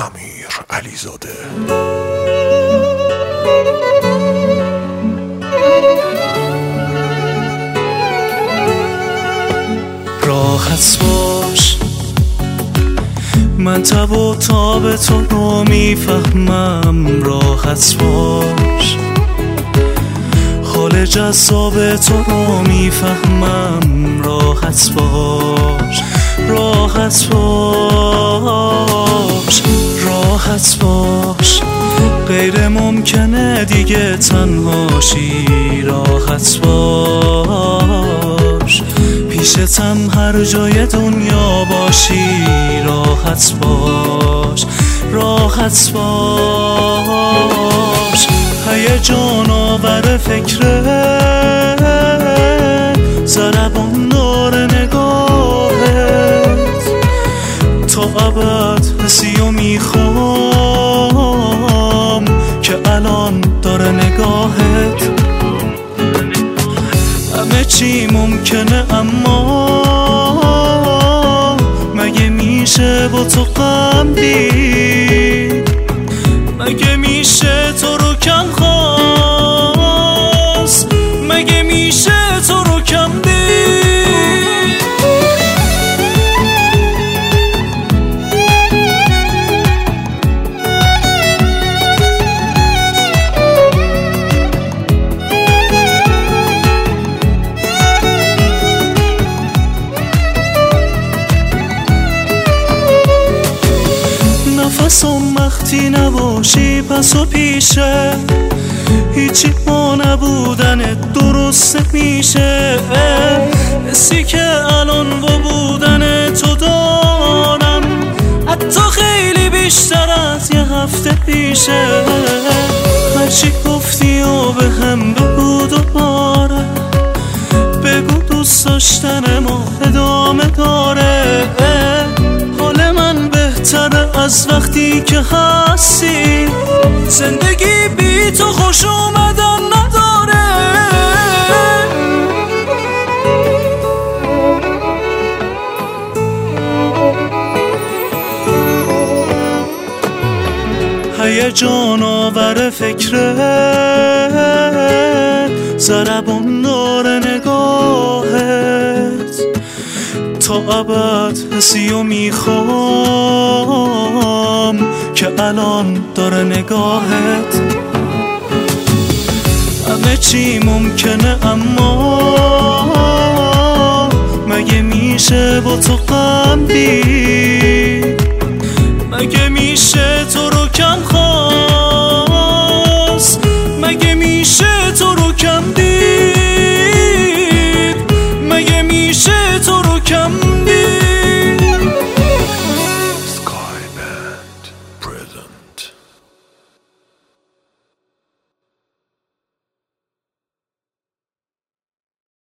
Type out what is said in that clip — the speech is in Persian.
امیر علیزاده. راحت باش، من تب و تاب تو رو میفهمم. راحت باش، حال جذاب تو رو میفهمم. راحت باش، راحت باش، راحت باش، غیر ممکنه دیگه تنهاشی. راحت باش، پیشتم هر جای دنیا باشی. راحت باش، راحت باش، هیجان آور فکرت، ضربان داره نگاهت، تا ابد حسی و میخوام که الان داره نگاهت. همه چی ممکنه اما مگه میشه با تو غم دید؟ مگه میشه تو رو کم خواست؟ مگه میشه تو رو کم دید؟ نفسم وقتی نباشی پس و پیشه، هیچی با نبودن درست میشه. حسی که الان با بودن تو دارم، حتی خیلی بیشتر از یه هفته پیشه. هرچی گفتی و به هم بگو دوباره، بگو دوست داشتن ما ادامه داره. حال من بهتره از وقتی که هستی، زندگی بی تو خوش اومدن نداره. هیجان آور فکرت، ضربان داره نگاهت، تا ابد حسی و میخوام که الان داره نگاهت. همه چی ممکنه اما مگه میشه با تو غم دید؟ مگه میشه تو